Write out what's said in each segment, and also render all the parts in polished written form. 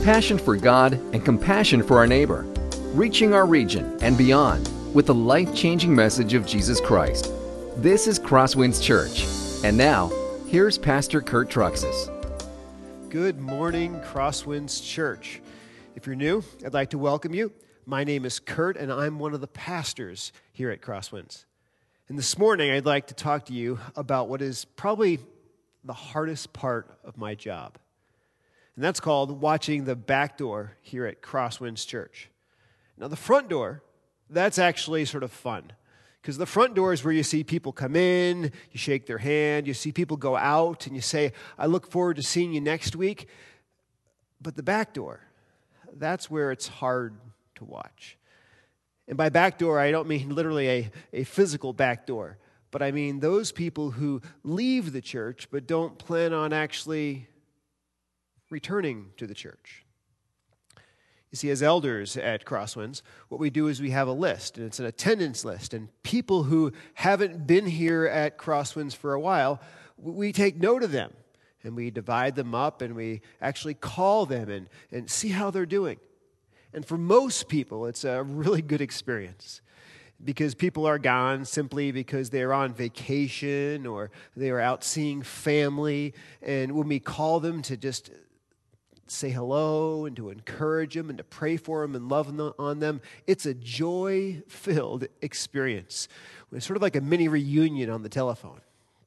passion for God and compassion for our neighbor, reaching our region and beyond with the life-changing message of Jesus Christ. This is Crosswinds Church. And now, here's Pastor Kurt Truxas. Good morning, Crosswinds Church. If you're new, I'd like to welcome you. My name is Kurt, and I'm one of the pastors here at Crosswinds. And this morning, I'd like to talk to you about what is probably the hardest part of my job. And that's called watching the back door here at Crosswinds Church. Now, the front door, that's actually sort of fun. Because the front door is where you see people come in, you shake their hand, you see people go out, and you say, I look forward to seeing you next week. But the back door, that's where it's hard to watch. And by back door, I don't mean literally a physical back door, but I mean those people who leave the church but don't plan on actually returning to the church. You see, as elders at Crosswinds, what we do is we have a list, and it's an attendance list. And people who haven't been here at Crosswinds for a while, we take note of them, and we divide them up, and we actually call them and see how they're doing. And for most people, it's a really good experience because people are gone simply because they're on vacation or they are out seeing family. And when we call them to just say hello and to encourage them and to pray for them and love on them, it's a joy-filled experience. It's sort of like a mini reunion on the telephone.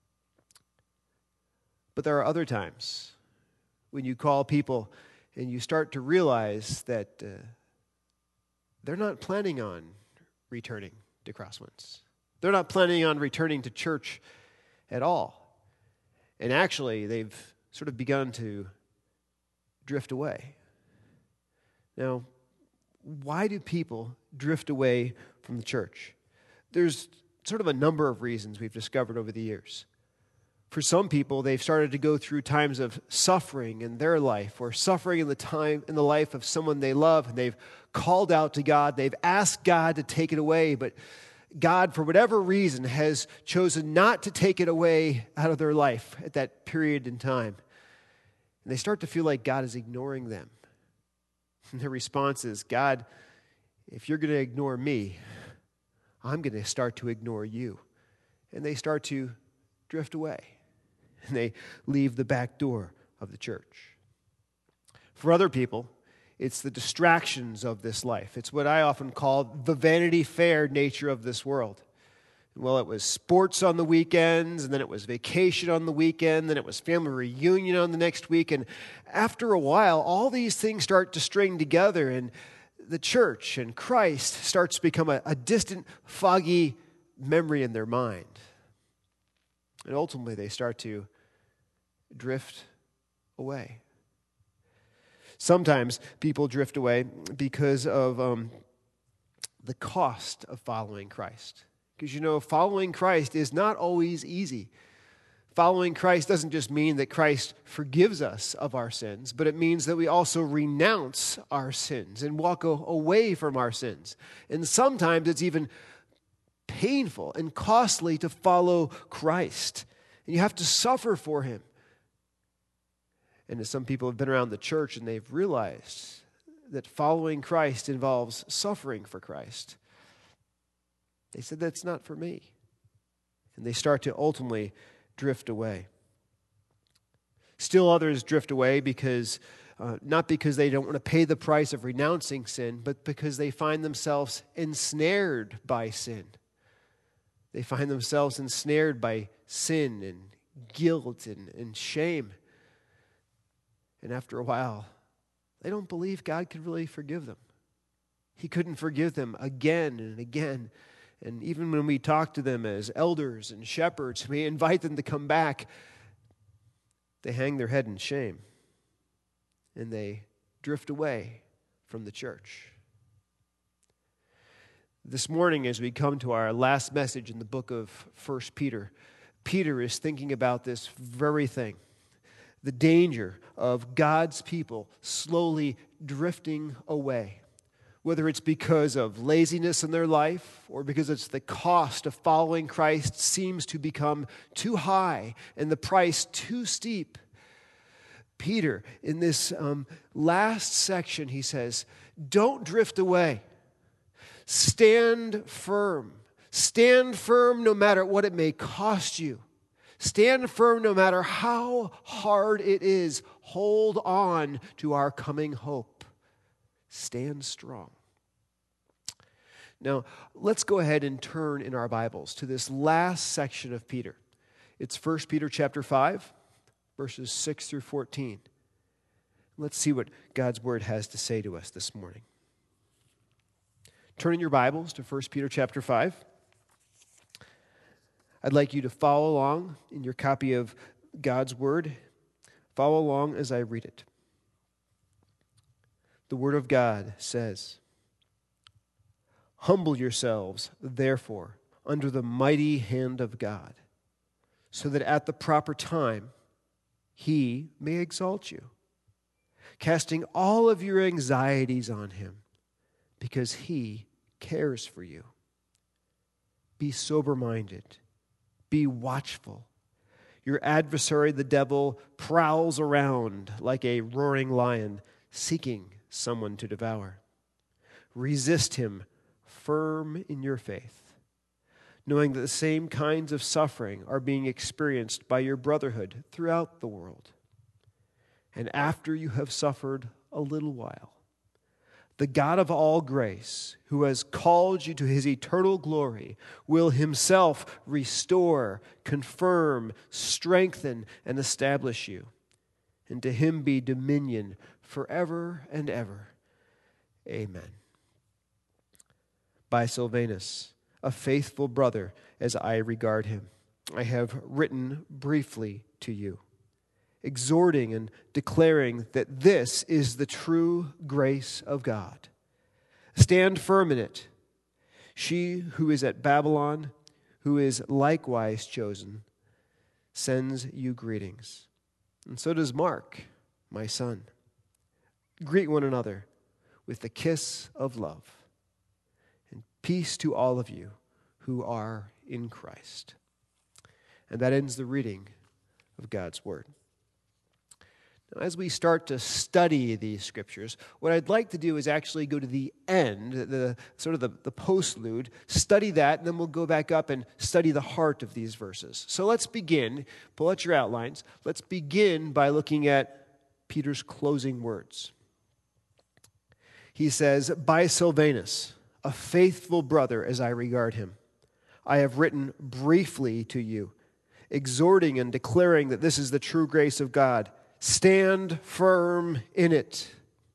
But there are other times when you call people and you start to realize that they're not planning on returning to Crosswinds. They're not planning on returning to church at all. And actually, they've sort of begun to drift away. Now, why do people drift away from the church? There's sort of a number of reasons we've discovered over the years. For some people, they've started to go through times of suffering in their life or suffering in the life of someone they love, and they've called out to God. They've asked God to take it away, but God, for whatever reason, has chosen not to take it away out of their life at that period in time. And they start to feel like God is ignoring them. And their response is, God, if you're going to ignore me, I'm going to start to ignore you. And they start to drift away. And they leave the back door of the church. For other people, it's the distractions of this life. It's what I often call the Vanity Fair nature of this world. Well, it was sports on the weekends, and then it was vacation on the weekend, then it was family reunion on the next week. And after a while, all these things start to string together, and the church and Christ starts to become a distant, foggy memory in their mind. And ultimately, they start to drift away. Sometimes people drift away because of the cost of following Christ. Because, you know, following Christ is not always easy. Following Christ doesn't just mean that Christ forgives us of our sins, but it means that we also renounce our sins and walk away from our sins. And sometimes it's even painful and costly to follow Christ. And you have to suffer for him. And as some people have been around the church and they've realized that following Christ involves suffering for Christ, they said, that's not for me. And they start to ultimately drift away. Still others drift away because, not because they don't want to pay the price of renouncing sin, but because they find themselves ensnared by sin. They find themselves ensnared by sin and guilt and shame. And after a while, they don't believe God could really forgive them. He couldn't forgive them again and again. And even when we talk to them as elders and shepherds, we invite them to come back, they hang their head in shame. And they drift away from the church. This morning, as we come to our last message in the book of 1 Peter, Peter is thinking about this very thing. The danger of God's people slowly drifting away. Whether it's because of laziness in their life or because it's the cost of following Christ seems to become too high and the price too steep. Peter, in this last section, he says, don't drift away. Stand firm. Stand firm no matter what it may cost you. Stand firm no matter how hard it is. Hold on to our coming hope. Stand strong. Now, let's go ahead and turn in our Bibles to this last section of Peter. It's 1 Peter chapter 5, verses 6 through 14. Let's see what God's Word has to say to us this morning. Turn in your Bibles to 1 Peter chapter 5. I'd like you to follow along in your copy of God's Word. Follow along as I read it. The Word of God says, "Humble yourselves, therefore, under the mighty hand of God, so that at the proper time He may exalt you, casting all of your anxieties on Him, because He cares for you. Be sober-minded, be watchful. Your adversary, the devil, prowls around like a roaring lion, seeking someone to devour. Resist him, firm in your faith, knowing that the same kinds of suffering are being experienced by your brotherhood throughout the world. And after you have suffered a little while, the God of all grace, who has called you to His eternal glory, will Himself restore, confirm, strengthen, and establish you. And to Him be dominion forever and ever. Amen. By Silvanus, a faithful brother as I regard him, I have written briefly to you, exhorting and declaring that this is the true grace of God. Stand firm in it. She who is at Babylon, who is likewise chosen, sends you greetings. And so does Mark, my son. Greet one another with the kiss of love. And peace to all of you who are in Christ." And that ends the reading of God's Word. Now, as we start to study these scriptures, what I'd like to do is actually go to the end, the postlude, study that, and then we'll go back up and study the heart of these verses. So let's begin. Pull out your outlines. Let's begin by looking at Peter's closing words. He says, "By Silvanus, a faithful brother as I regard him, I have written briefly to you, exhorting and declaring that this is the true grace of God. Stand firm in it.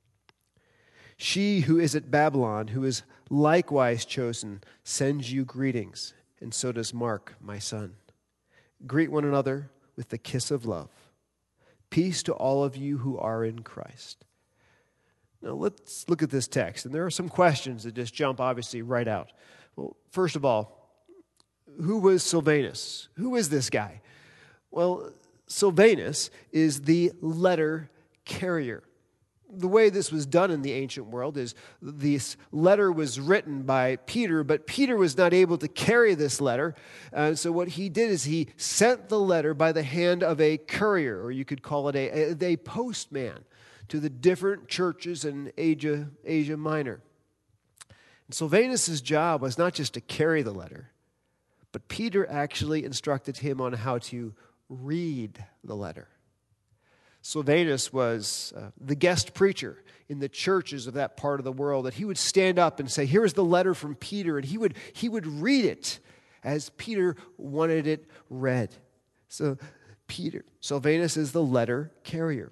She who is at Babylon, who is likewise chosen, sends you greetings, and so does Mark, my son. Greet one another with the kiss of love. Peace to all of you who are in Christ." Now let's look at this text, and there are some questions that just jump obviously right out. Well, first of all, who was Silvanus? Who is this guy? Well, Silvanus is the letter carrier. The way this was done in the ancient world is this letter was written by Peter, but Peter was not able to carry this letter. So what he did is he sent the letter by the hand of a courier, or you could call it a postman, to the different churches in Asia Minor. And Silvanus' job was not just to carry the letter, but Peter actually instructed him on how to read the letter. Silvanus was the guest preacher in the churches of that part of the world, that he would stand up and say, "Here is the letter from Peter," and he would read it as Peter wanted it read. So Silvanus is the letter carrier.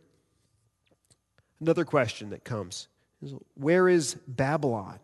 Another question that comes is, where is Babylon?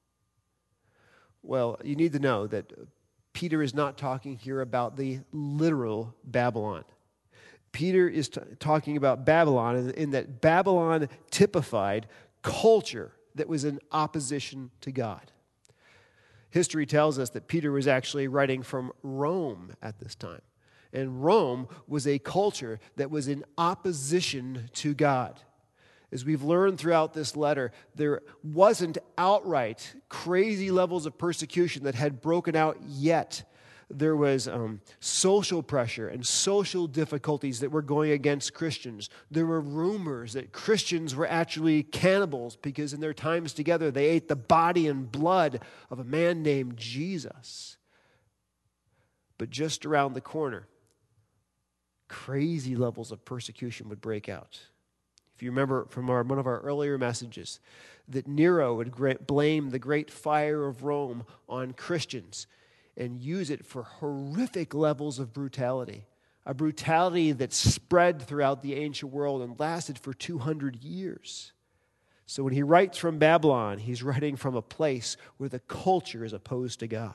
Well, you need to know that Peter is not talking here about the literal Babylon. Peter is talking about Babylon in that Babylon typified culture that was in opposition to God. History tells us that Peter was actually writing from Rome at this time. And Rome was a culture that was in opposition to God. As we've learned throughout this letter, there wasn't outright crazy levels of persecution that had broken out yet. there was social pressure and social difficulties that were going against Christians. There were rumors that Christians were actually cannibals because in their times together they ate the body and blood of a man named Jesus. But just around the corner, crazy levels of persecution would break out. If you remember from one of our earlier messages, that Nero would blame the great fire of Rome on Christians and use it for horrific levels of brutality, a brutality that spread throughout the ancient world and lasted for 200 years. So when he writes from Babylon, he's writing from a place where the culture is opposed to God.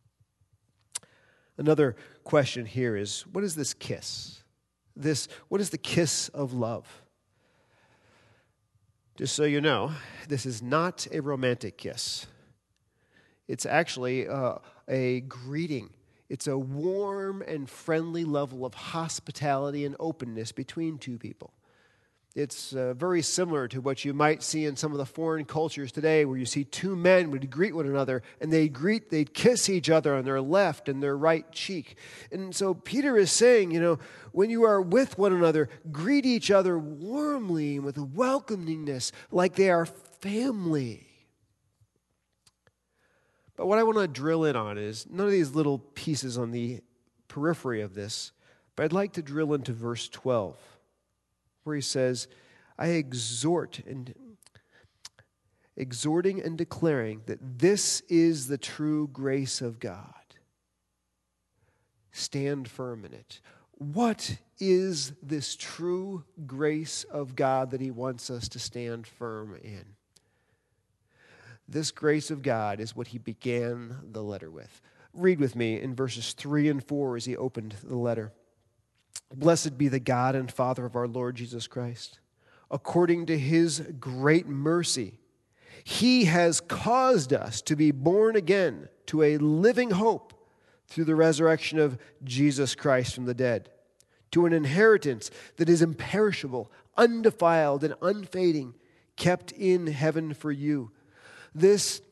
Another question here is, what is this kiss? What is the kiss of love? Just so you know, this is not a romantic kiss. It's actually a greeting. It's a warm and friendly level of hospitality and openness between two people. It's very similar to what you might see in some of the foreign cultures today, where you see two men would greet one another and they'd kiss each other on their left and their right cheek. And so Peter is saying, when you are with one another, greet each other warmly and with welcomingness, like they are family. But what I want to drill in on is none of these little pieces on the periphery of this, but I'd like to drill into verse 12. Where he says, exhorting and declaring that this is the true grace of God. Stand firm in it. What is this true grace of God that he wants us to stand firm in? This grace of God is what he began the letter with. Read with me in verses 3 and 4 as he opened the letter. Blessed be the God and Father of our Lord Jesus Christ. According to his great mercy, he has caused us to be born again to a living hope through the resurrection of Jesus Christ from the dead, to an inheritance that is imperishable, undefiled, and unfading, kept in heaven for you. This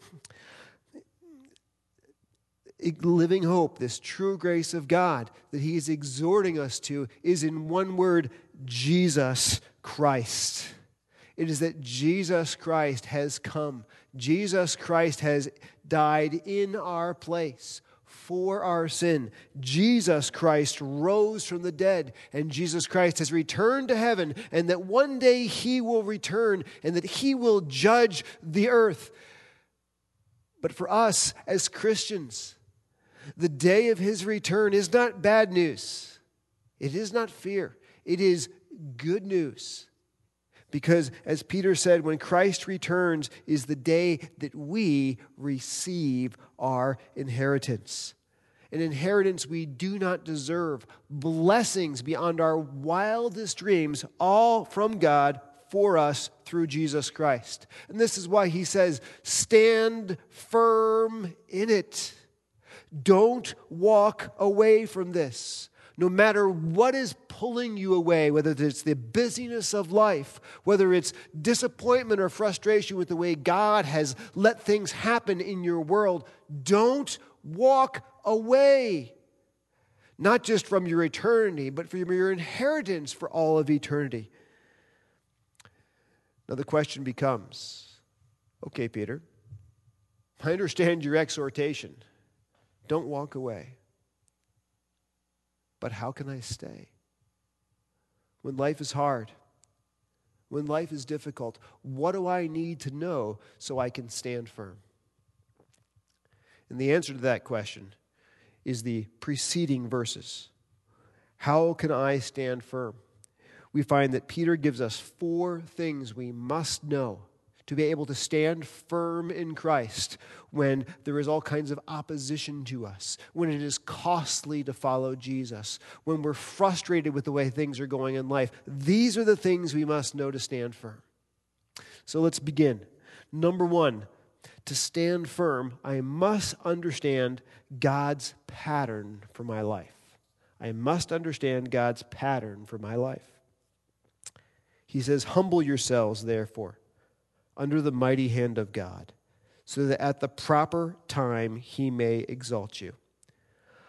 living hope, this true grace of God that he is exhorting us to, is in one word, Jesus Christ. It is that Jesus Christ has come. Jesus Christ has died in our place for our sin. Jesus Christ rose from the dead, and Jesus Christ has returned to heaven, and that one day he will return, and that he will judge the earth. But for us as Christians, the day of his return is not bad news. It is not fear. It is good news. Because as Peter said, when Christ returns is the day that we receive our inheritance. An inheritance we do not deserve. Blessings beyond our wildest dreams, all from God for us through Jesus Christ. And this is why he says, stand firm in it. Don't walk away from this. No matter what is pulling you away, whether it's the busyness of life, whether it's disappointment or frustration with the way God has let things happen in your world, don't walk away. Not just from your eternity, but from your inheritance for all of eternity. Now the question becomes, okay, Peter, I understand your exhortation. Don't walk away. But how can I stay? When life is hard, when life is difficult, what do I need to know so I can stand firm? And the answer to that question is the preceding verses. How can I stand firm? We find that Peter gives us 4 things we must know to be able to stand firm in Christ when there is all kinds of opposition to us, when it is costly to follow Jesus, when we're frustrated with the way things are going in life. These are the things we must know to stand firm. So let's begin. Number 1, to stand firm, I must understand God's pattern for my life. I must understand God's pattern for my life. He says, humble yourselves, therefore, under the mighty hand of God, so that at the proper time he may exalt you.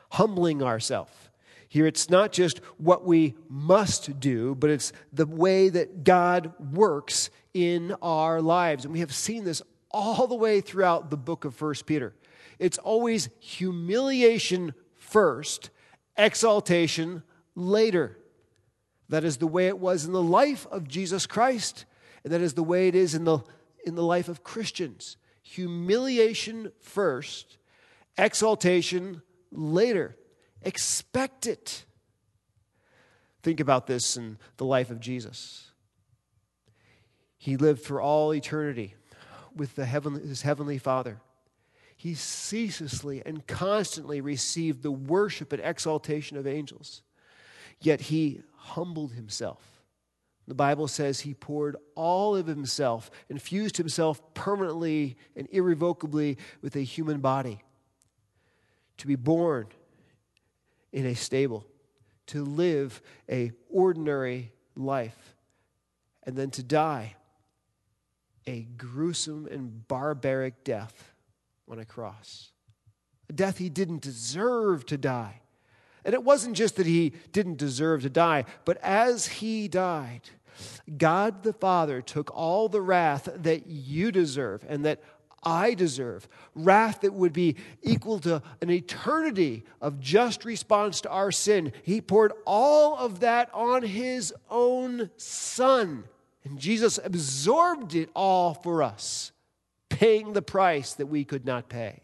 humbling ourselves. Here it's not just what we must do, but it's the way that God works in our lives. And we have seen this all the way throughout the book of 1 Peter. It's always humiliation first, exaltation later. That is the way it was in the life of Jesus Christ, and that is the way it is in the life of Christians. Humiliation first, exaltation later. Expect it. Think about this in the life of Jesus. He lived for all eternity with his heavenly Father. He ceaselessly and constantly received the worship and exaltation of angels. Yet he humbled himself. The Bible says he poured all of himself, infused himself permanently and irrevocably with a human body. To be born in a stable, to live an ordinary life, and then to die a gruesome and barbaric death on a cross. A death he didn't deserve to die. And it wasn't just that he didn't deserve to die, but as he died, God the Father took all the wrath that you deserve and that I deserve, wrath that would be equal to an eternity of just response to our sin. He poured all of that on his own Son. And Jesus absorbed it all for us, paying the price that we could not pay.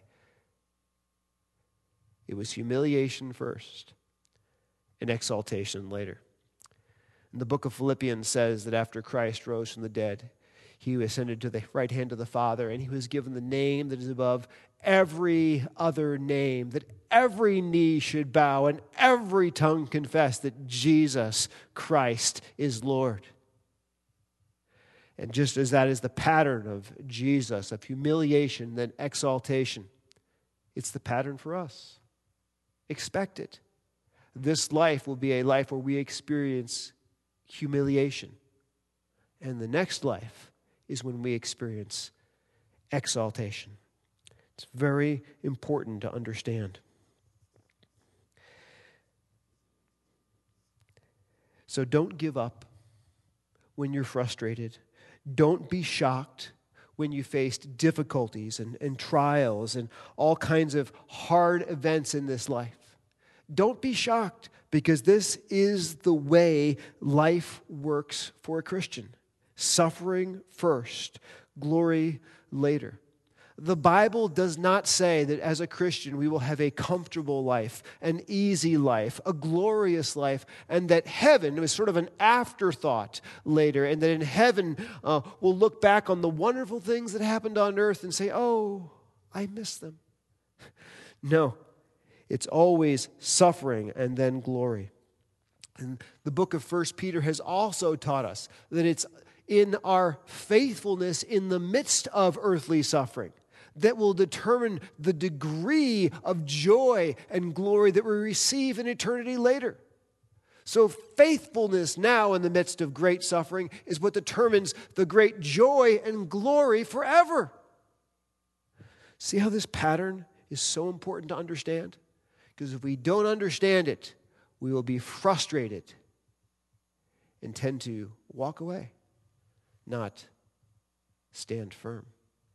It was humiliation first and exaltation later. And the book of Philippians says that after Christ rose from the dead, he ascended to the right hand of the Father, and he was given the name that is above every other name, that every knee should bow and every tongue confess that Jesus Christ is Lord. And just as that is the pattern of Jesus, of humiliation, then exaltation, it's the pattern for us. Expect it. This life will be a life where we experience humiliation. And the next life is when we experience exaltation. It's very important to understand. So don't give up when you're frustrated. Don't be shocked when you faced difficulties and trials and all kinds of hard events in this life. Don't be shocked, because this is the way life works for a Christian. Suffering first, glory later. The Bible does not say that as a Christian we will have a comfortable life, an easy life, a glorious life, and that heaven is sort of an afterthought later, and that in heaven we'll look back on the wonderful things that happened on earth and say, oh, I miss them. No, it's always suffering and then glory. And the book of 1 Peter has also taught us that it's in our faithfulness in the midst of earthly suffering that will determine the degree of joy and glory that we receive in eternity later. So faithfulness now in the midst of great suffering is what determines the great joy and glory forever. See how this pattern is so important to understand? Because if we don't understand it, we will be frustrated and tend to walk away, not stand firm.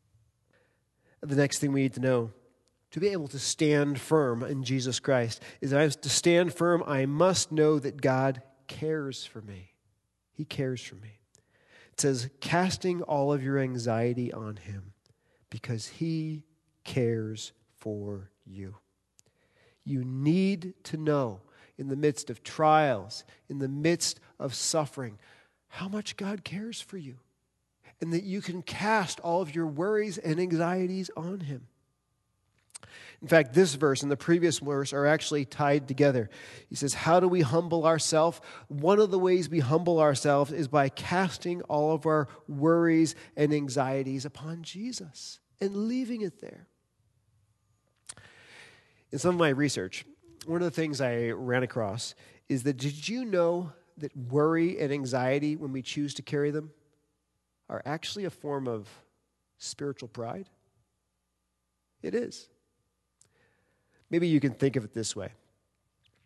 The next thing we need to know, to be able to stand firm in Jesus Christ, is that to stand firm, I must know that God cares for me. He cares for me. It says, casting all of your anxiety on him, because he cares for you. You need to know in the midst of trials, in the midst of suffering, how much God cares for you. And that you can cast all of your worries and anxieties on him. In fact, this verse and the previous verse are actually tied together. He says, how do we humble ourselves? One of the ways we humble ourselves is by casting all of our worries and anxieties upon Jesus and leaving it there. In some of my research, one of the things I ran across is that, did you know that worry and anxiety, when we choose to carry them, are actually a form of spiritual pride? It is. Maybe you can think of it this way.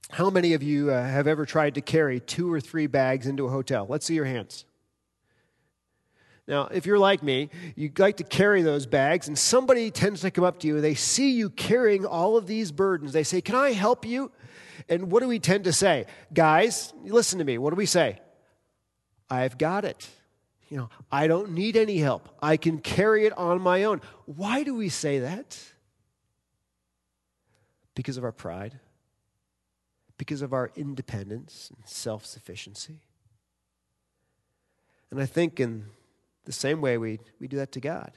How many of you have ever tried to carry 2 or 3 bags into a hotel? Let's see your hands. Now, if you're like me, you like to carry those bags, and somebody tends to come up to you, and they see you carrying all of these burdens. They say, "Can I help you?" And what do we tend to say? Guys, listen to me. What do we say? "I've got it. I don't need any help. I can carry it on my own." Why do we say that? Because of our pride. Because of our independence and self-sufficiency. And I think in the same way we do that to God.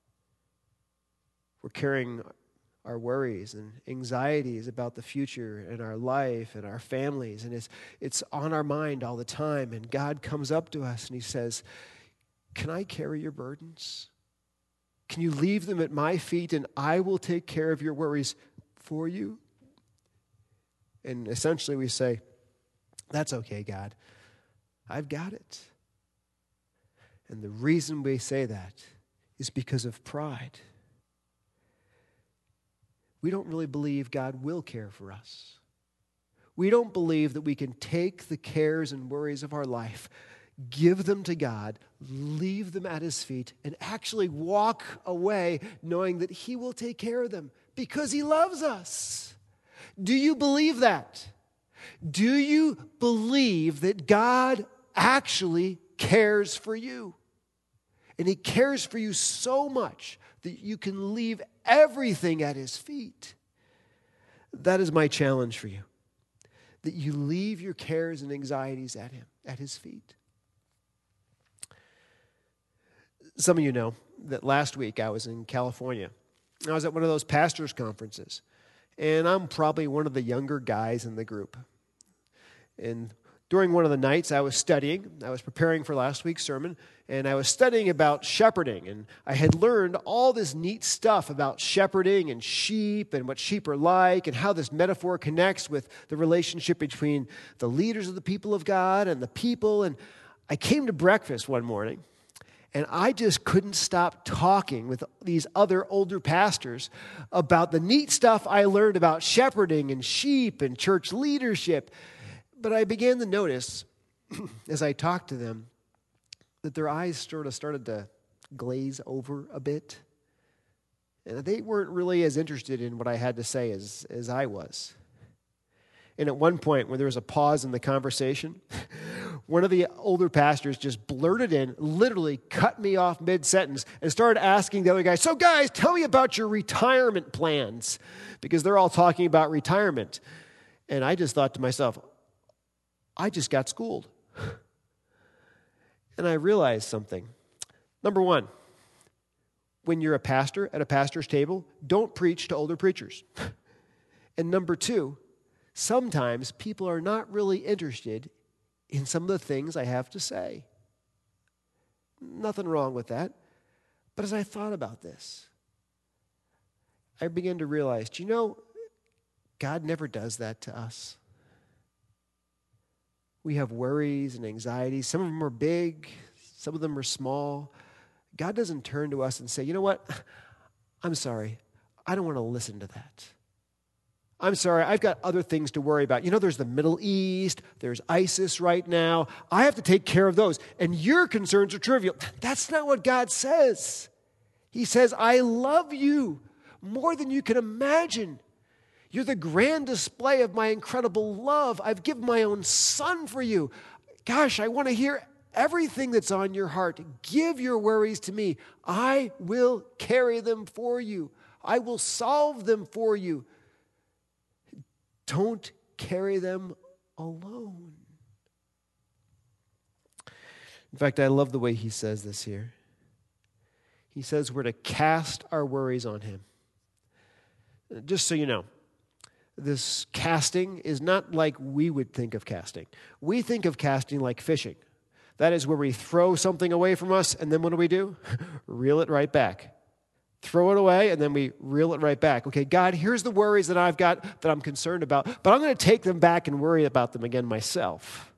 We're carrying our worries and anxieties about the future and our life and our families, and it's on our mind all the time. And God comes up to us and he says, "Can I carry your burdens? Can you leave them at my feet and I will take care of your worries for you?" And essentially we say, "That's okay, God. I've got it." And the reason we say that is because of pride. We don't really believe God will care for us. We don't believe that we can take the cares and worries of our life, give them to God, leave them at his feet, and actually walk away knowing that he will take care of them because he loves us. Do you believe that? Do you believe that God actually cares for you? And he cares for you so much that you can leave everything at his feet. That is my challenge for you. That you leave your cares and anxieties at him, at his feet. Some of you know that last week I was in California. I was at one of those pastors' conferences. And I'm probably one of the younger guys in the group. And during one of the nights I was studying. I was preparing for last week's sermon. And I was studying about shepherding. And I had learned all this neat stuff about shepherding and sheep and what sheep are like and how this metaphor connects with the relationship between the leaders of the people of God and the people. And I came to breakfast one morning. And I just couldn't stop talking with these other older pastors about the neat stuff I learned about shepherding and sheep and church leadership. But I began to notice, as I talked to them, that their eyes sort of started to glaze over a bit. And they weren't really as interested in what I had to say as I was. And at one point, when there was a pause in the conversation, one of the older pastors just blurted in, literally cut me off mid-sentence, and started asking the other guys, "So guys, tell me about your retirement plans," because they're all talking about retirement. And I just thought to myself, I just got schooled. And I realized something. Number one, when you're a pastor at a pastor's table, don't preach to older preachers. And number two, sometimes people are not really interested in some of the things I have to say. Nothing wrong with that. But as I thought about this, I began to realize, God never does that to us. We have worries and anxieties. Some of them are big. Some of them are small. God doesn't turn to us and say, "You know what? I'm sorry. I don't want to listen to that. I'm sorry, I've got other things to worry about. There's the Middle East. There's ISIS right now. I have to take care of those. And your concerns are trivial." That's not what God says. He says, "I love you more than you can imagine. You're the grand display of my incredible love. I've given my own son for you. Gosh, I want to hear everything that's on your heart. Give your worries to me. I will carry them for you. I will solve them for you. Don't carry them alone." In fact, I love the way he says this here. He says we're to cast our worries on him. Just so you know, this casting is not like we would think of casting. We think of casting like fishing. That is where we throw something away from us, and then what do? Reel it right back. Throw it away, and then we reel it right back. Okay, God, here's the worries that I've got that I'm concerned about, but I'm going to take them back and worry about them again myself.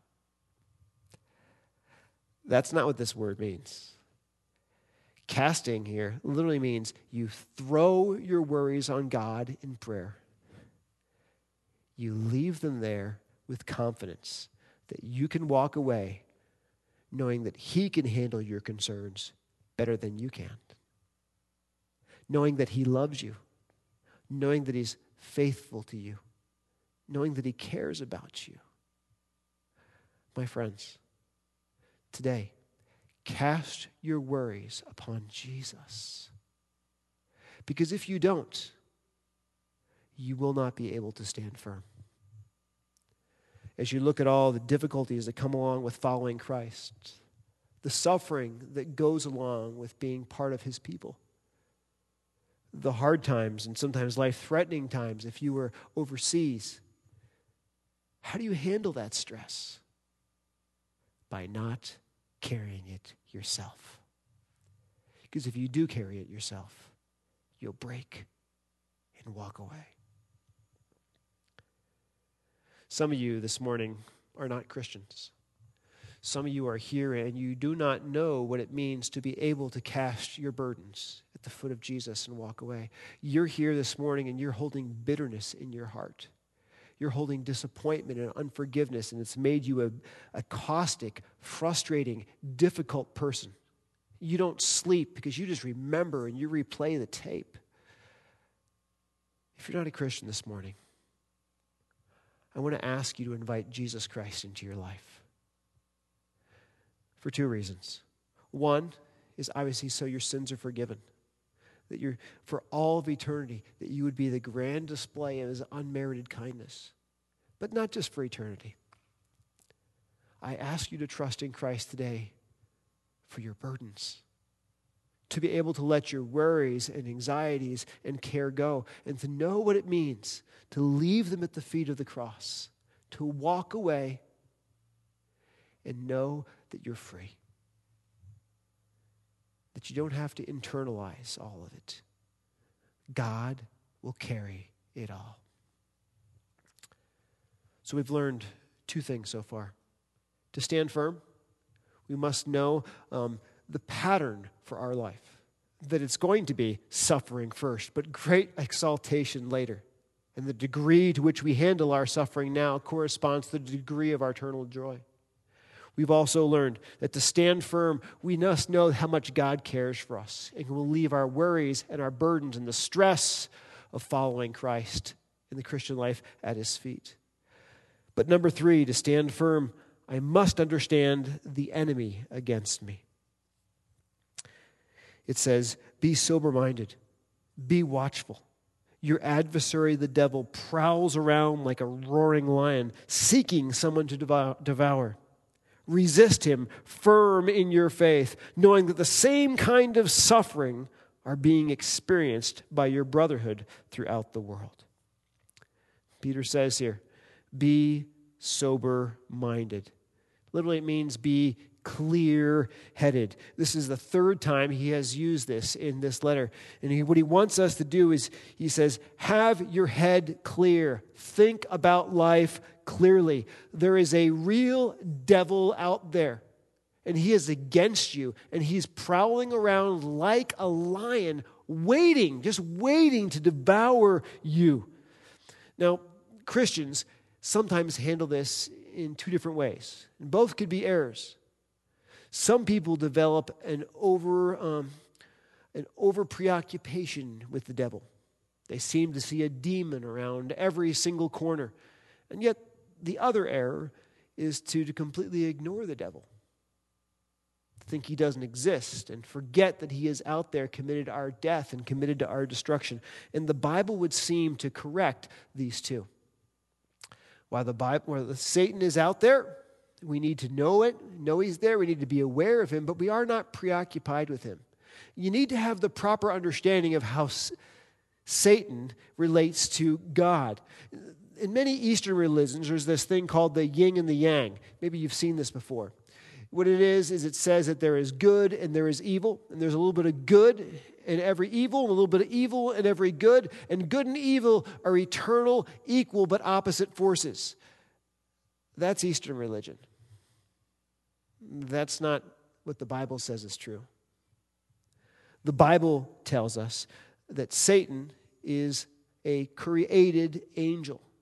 That's not what this word means. Casting here literally means you throw your worries on God in prayer. you leave them there with confidence that you can walk away knowing that He can handle your concerns better than you can. Knowing that He loves you. Knowing that He's faithful to you. Knowing that He cares about you. My friends, today, cast your worries upon Jesus. Because if you don't, you will not be able to stand firm. As you look at all the difficulties that come along with following Christ, the suffering that goes along with being part of His people, the hard times and sometimes life-threatening times if you were overseas, how do you handle that stress? By not carrying it yourself. Because if you do carry it yourself, you'll break and walk away. Some of you this morning are not Christians. Some of you are here and you do not know what it means to be able to cast your burdens at the foot of Jesus and walk away. You're here this morning and you're holding bitterness in your heart. You're holding disappointment and unforgiveness, and it's made you a caustic, frustrating, difficult person. You don't sleep because you just remember and you replay the tape. If you're not a Christian this morning, I want to ask you to invite Jesus Christ into your life. For two reasons. One is obviously so your sins are forgiven. That you're, for all of eternity, that you would be the grand display of His unmerited kindness. But not just for eternity. I ask you to trust in Christ today for your burdens. To be able to let your worries and anxieties and care go. And to know what it means to leave them at the feet of the cross. To walk away and know that you're free. That you don't have to internalize all of it. God will carry it all. So we've learned two things so far. To stand firm, we must know the pattern for our life. That it's going to be suffering first, but great exaltation later. And the degree to which we handle our suffering now corresponds to the degree of our eternal joy. We've also learned that to stand firm, we must know how much God cares for us. And we'll leave our worries and our burdens and the stress of following Christ in the Christian life at His feet. But number three, to stand firm, I must understand the enemy against me. It says, be sober-minded, be watchful. Your adversary, the devil, prowls around like a roaring lion, seeking someone to devour. Resist him, firm in your faith, knowing that the same kind of suffering are being experienced by your brotherhood throughout the world. Peter says here, be sober-minded. Literally, it means be clear-headed. This is the third time he has used this in this letter. And what he wants us to do is, he says, have your head clear. Think about life clearly. There is a real devil out there, and he is against you, and he's prowling around like a lion, just waiting to devour you. Now, Christians sometimes handle this in two different ways. And both could be errors. Some people develop an over preoccupation with the devil. They seem to see a demon around every single corner. And yet, the other error is to completely ignore the devil. Think he doesn't exist and forget that he is out there committed to our death and committed to our destruction. And the Bible would seem to correct these two. While Satan is out there, we need to know he's there. We need to be aware of him, but we are not preoccupied with him. You need to have the proper understanding of how Satan relates to God. In many Eastern religions, there's this thing called the yin and the yang. Maybe you've seen this before. What it is it says that there is good and there is evil, and there's a little bit of good in every evil, and a little bit of evil in every good, and good and evil are eternal, equal, but opposite forces. That's Eastern religion. That's not what the Bible says is true. The Bible tells us that Satan is a created angel.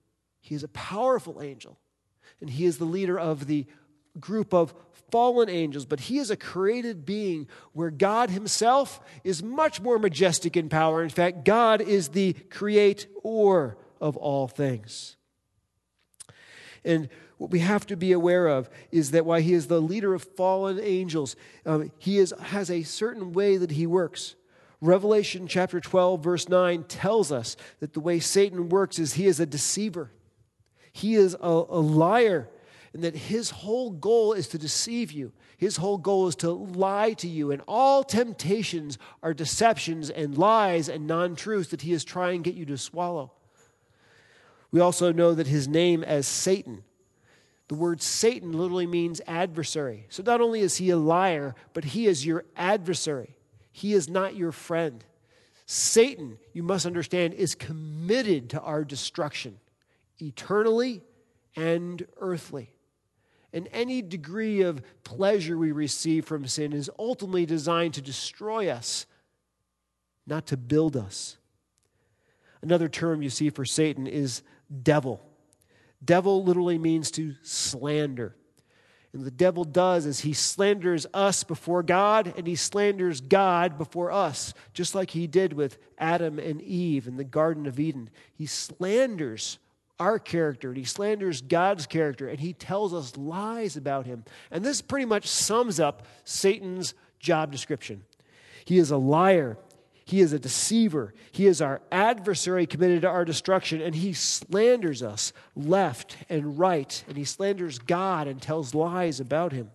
He is a powerful angel, and he is the leader of the group of fallen angels, but he is a created being where God himself is much more majestic in power. In fact, God is the creator of all things. And what we have to be aware of is that while he is the leader of fallen angels, he has a certain way that he works. Revelation chapter 12, verse 9 tells us that the way Satan works is he is a deceiver. He is a liar, and that his whole goal is to deceive you. His whole goal is to lie to you, and all temptations are deceptions and lies and non-truths that he is trying to get you to swallow. We also know that his name as Satan, the word Satan literally means adversary. So not only is he a liar, but he is your adversary. He is not your friend. Satan, you must understand, is committed to our destruction, eternally and earthly. And any degree of pleasure we receive from sin is ultimately designed to destroy us, not to build us. Another term you see for Satan is devil. Devil literally means to slander. And the devil does is he slanders us before God, and he slanders God before us, just like he did with Adam and Eve in the Garden of Eden. He slanders our character, and he slanders God's character, and he tells us lies about him. And this pretty much sums up Satan's job description. He is a liar. He is a deceiver. He is our adversary committed to our destruction, and he slanders us left and right, and he slanders God and tells lies about him.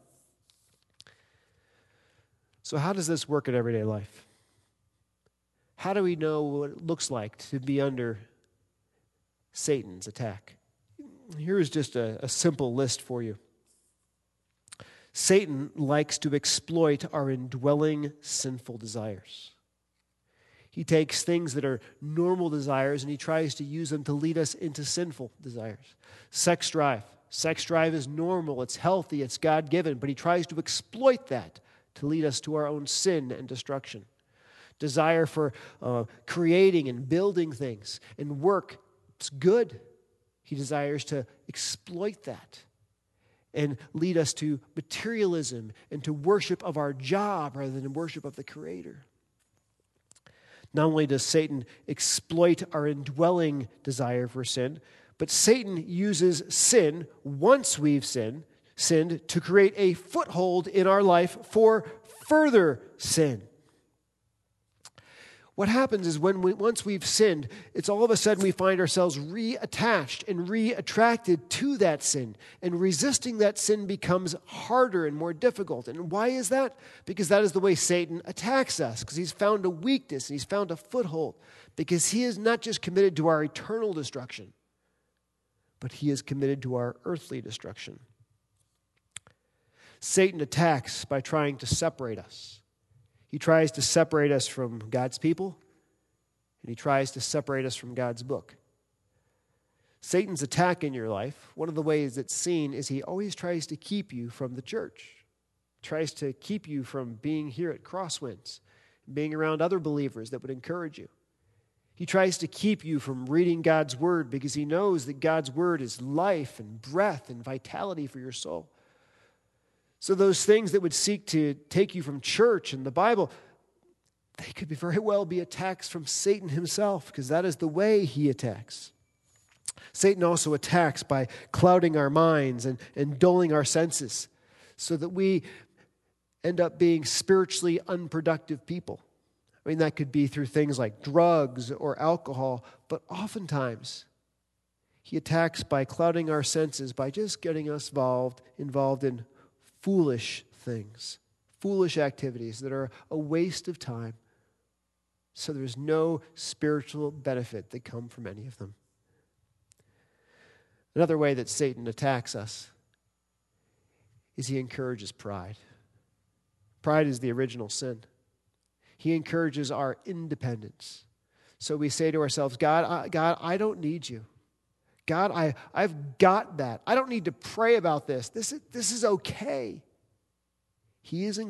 So how does this work in everyday life? How do we know what it looks like to be under Satan's attack? Here is just a simple list for you. Satan likes to exploit our indwelling sinful desires. He takes things that are normal desires and he tries to use them to lead us into sinful desires. Sex drive. Sex drive is normal, it's healthy, it's God-given, but he tries to exploit that to lead us to our own sin and destruction. Desire for creating and building things and work, it's good. He desires to exploit that and lead us to materialism and to worship of our job rather than worship of the Creator. Not only does Satan exploit our indwelling desire for sin, but Satan uses sin, once we've sinned, to create a foothold in our life for further sin. What happens is once we've sinned, it's all of a sudden we find ourselves reattached and reattracted to that sin. And resisting that sin becomes harder and more difficult. And why is that? Because that is the way Satan attacks us. Because he's found a weakness and he's found a foothold. Because he is not just committed to our eternal destruction, but he is committed to our earthly destruction. Satan attacks by trying to separate us. He tries to separate us from God's people, and he tries to separate us from God's book. Satan's attack in your life, one of the ways it's seen is he always tries to keep you from the church. He tries to keep you from being here at Crosswinds, being around other believers that would encourage you. He tries to keep you from reading God's word because he knows that God's word is life and breath and vitality for your soul. So those things that would seek to take you from church and the Bible, they could very well be attacks from Satan himself, because that is the way he attacks. Satan also attacks by clouding our minds and dulling our senses so that we end up being spiritually unproductive people. I mean, that could be through things like drugs or alcohol, but oftentimes he attacks by clouding our senses, by just getting us involved in foolish things, foolish activities that are a waste of time. So there's no spiritual benefit that come from any of them. Another way that Satan attacks us is he encourages pride. Pride is the original sin. He encourages our independence. So we say to ourselves, God, I don't need you. God, I've got that. I don't need to pray about this. This is okay. He is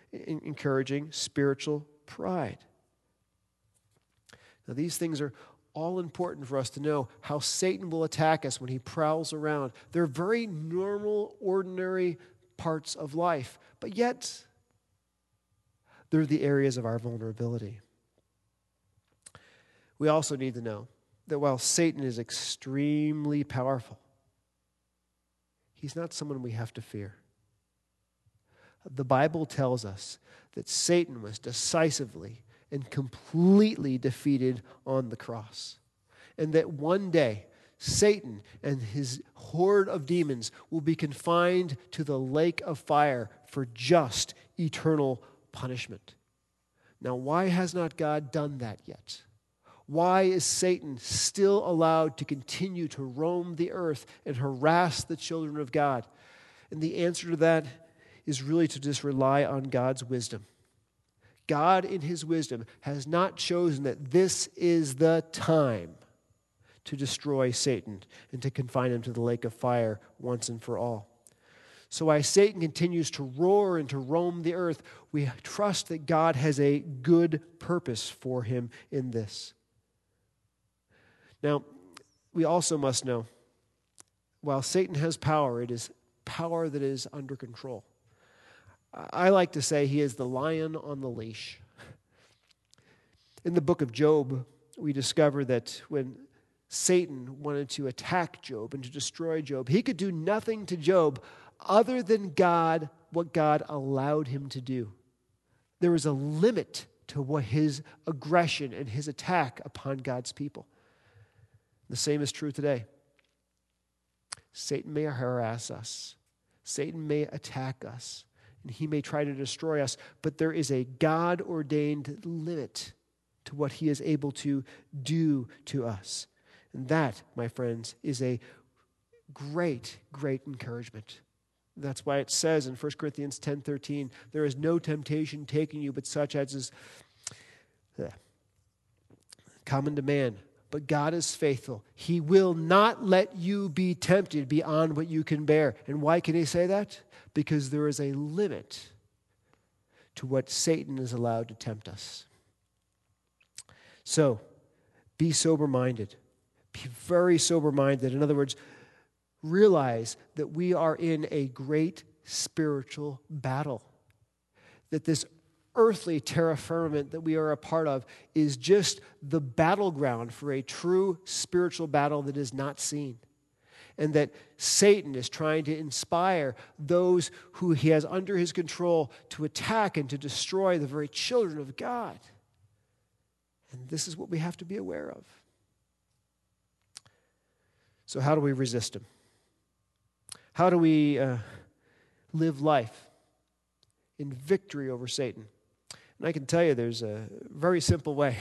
encouraging spiritual pride. Now, these things are all important for us to know how Satan will attack us when he prowls around. They're very normal, ordinary parts of life, but yet they're the areas of our vulnerability. We also need to know that while Satan is extremely powerful, he's not someone we have to fear. The Bible tells us that Satan was decisively and completely defeated on the cross, and that one day Satan and his horde of demons will be confined to the lake of fire for just eternal punishment. Now, why has not God done that yet? Why is Satan still allowed to continue to roam the earth and harass the children of God? And the answer to that is really to just rely on God's wisdom. God, in his wisdom, has not chosen that this is the time to destroy Satan and to confine him to the lake of fire once and for all. So while Satan continues to roar and to roam the earth, we trust that God has a good purpose for him in this. Now, we also must know, while Satan has power, it is power that is under control. I like to say he is the lion on the leash. In the book of Job, we discover that when Satan wanted to attack Job and to destroy Job, he could do nothing to Job other than what God allowed him to do. There was a limit to what his aggression and his attack upon God's people. The same is true today. Satan may harass us. Satan may attack us. And he may try to destroy us. But there is a God-ordained limit to what he is able to do to us. And that, my friends, is a great, great encouragement. That's why it says in 1 Corinthians 10:13, there is no temptation taking you but such as is common to man. But God is faithful. He will not let you be tempted beyond what you can bear. And why can he say that? Because there is a limit to what Satan is allowed to tempt us. So, be sober-minded. Be very sober-minded. In other words, realize that we are in a great spiritual battle. That this earthly terra firmament that we are a part of is just the battleground for a true spiritual battle that is not seen. And that Satan is trying to inspire those who he has under his control to attack and to destroy the very children of God. And this is what we have to be aware of. So how do we resist him? How do we live life in victory over Satan? And I can tell you there's a very simple way.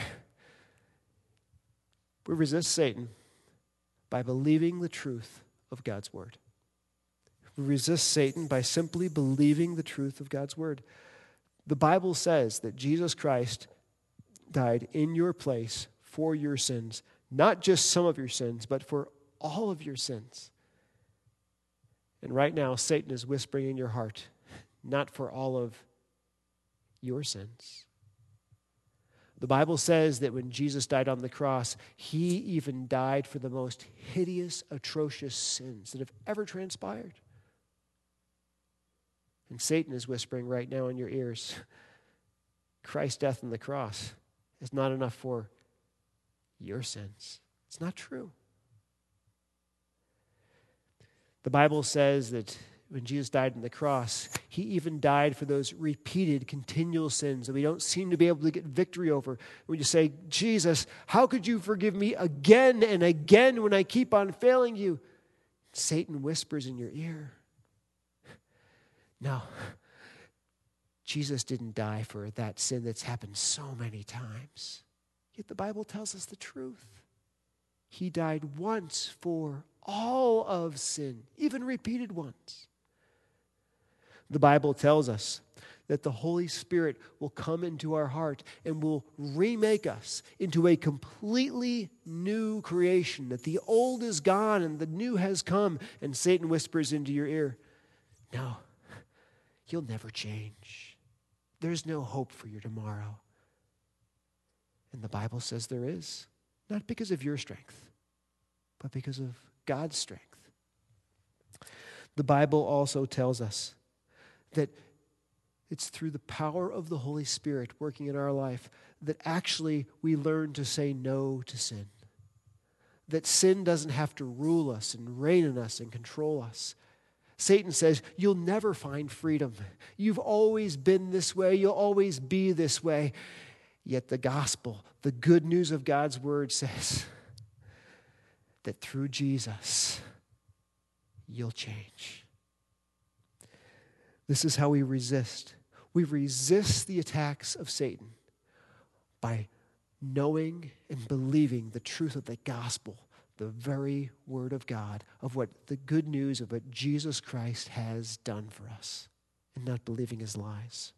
We resist Satan by believing the truth of God's word. We resist Satan by simply believing the truth of God's word. The Bible says that Jesus Christ died in your place for your sins, not just some of your sins, but for all of your sins. And right now, Satan is whispering in your heart, not for all of your sins. The Bible says that when Jesus died on the cross, he even died for the most hideous, atrocious sins that have ever transpired. And Satan is whispering right now in your ears, Christ's death on the cross is not enough for your sins. It's not true. The Bible says that when Jesus died on the cross, he even died for those repeated, continual sins that we don't seem to be able to get victory over. We just say, Jesus, how could you forgive me again and again when I keep on failing you? Satan whispers in your ear. No, Jesus didn't die for that sin that's happened so many times. Yet the Bible tells us the truth. He died once for all of sin, even repeated ones. The Bible tells us that the Holy Spirit will come into our heart and will remake us into a completely new creation, that the old is gone and the new has come. And Satan whispers into your ear, no, you'll never change. There's no hope for your tomorrow. And the Bible says there is. not because of your strength, but because of God's strength. The Bible also tells us that it's through the power of the Holy Spirit working in our life that actually we learn to say no to sin. That sin doesn't have to rule us and reign in us and control us. Satan says, you'll never find freedom. You've always been this way. You'll always be this way. Yet the gospel, the good news of God's word says that through Jesus, you'll change. This is how we resist. We resist the attacks of Satan by knowing and believing the truth of the gospel, the very word of God, of what the good news of what Jesus Christ has done for us, and not believing his lies.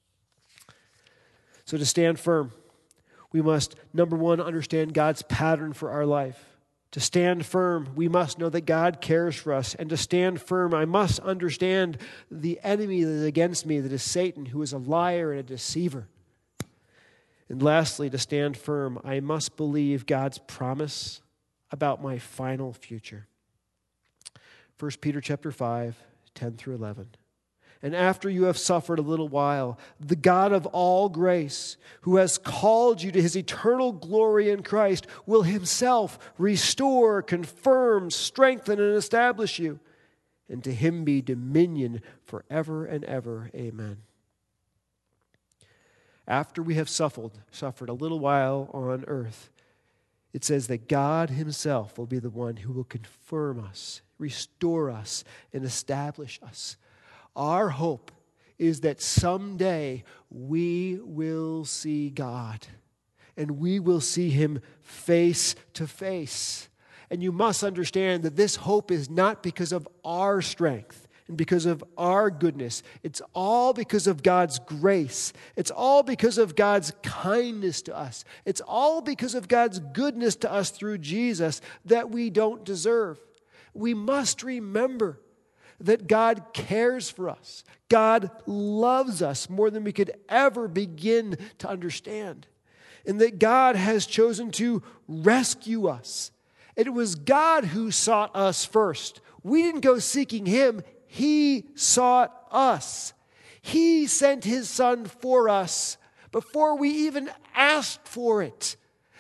So to stand firm, we must, number one, understand God's pattern for our life. To stand firm, we must know that God cares for us. And to stand firm, I must understand the enemy that is against me, that is Satan, who is a liar and a deceiver. And lastly, to stand firm, I must believe God's promise about my final future. 1 Peter chapter 5, 10 through 11. And after you have suffered a little while, the God of all grace, who has called you to his eternal glory in Christ, will himself restore, confirm, strengthen, and establish you. And to him be dominion forever and ever. Amen. After we have suffered a little while on earth, it says that God himself will be the one who will confirm us, restore us, and establish us. Our hope is that someday we will see God and we will see him face to face. And you must understand that this hope is not because of our strength and because of our goodness. It's all because of God's grace. It's all because of God's kindness to us. It's all because of God's goodness to us through Jesus that we don't deserve. We must remember that God cares for us. God loves us more than we could ever begin to understand. And that God has chosen to rescue us. It was God who sought us first. We didn't go seeking him. He sought us. He sent his son for us before we even asked for it.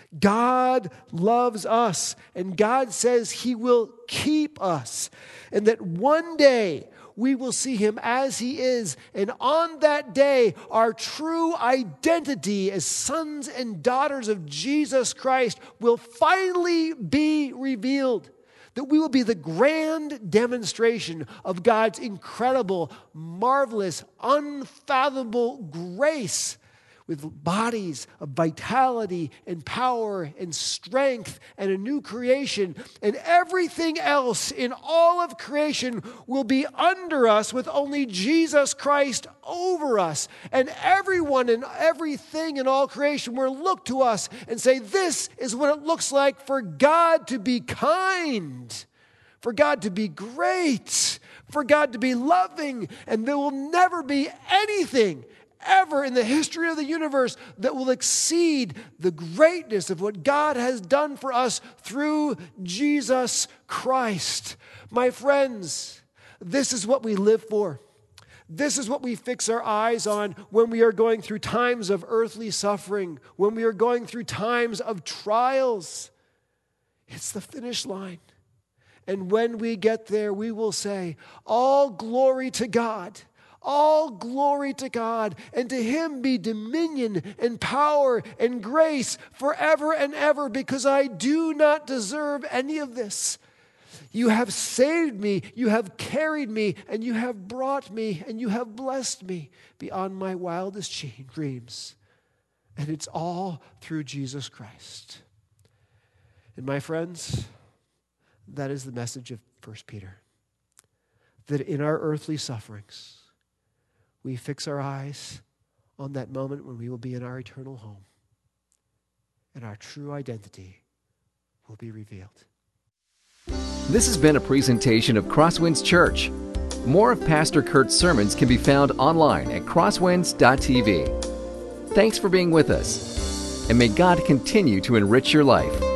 God loves us, and God says he will keep us, and that one day we will see him as he is, and on that day our true identity as sons and daughters of Jesus Christ will finally be revealed. That we will be the grand demonstration of God's incredible, marvelous, unfathomable grace, with bodies of vitality and power and strength and a new creation. And everything else in all of creation will be under us with only Jesus Christ over us. And everyone and everything in all creation will look to us and say, this is what it looks like for God to be kind, for God to be great, for God to be loving. And there will never be anything ever in the history of the universe that will exceed the greatness of what God has done for us through Jesus Christ. My friends, this is what we live for. This is what we fix our eyes on when we are going through times of earthly suffering, when we are going through times of trials. It's the finish line. And when we get there, we will say, all glory to God. All glory to God, and to him be dominion and power and grace forever and ever, because I do not deserve any of this. You have saved me, you have carried me, and you have brought me, and you have blessed me beyond my wildest dreams. And it's all through Jesus Christ. And my friends, that is the message of 1 Peter. That in our earthly sufferings, we fix our eyes on that moment when we will be in our eternal home, and our true identity will be revealed. This has been a presentation of Crosswinds Church. More of Pastor Kurt's sermons can be found online at crosswinds.tv. Thanks for being with us, and may God continue to enrich your life.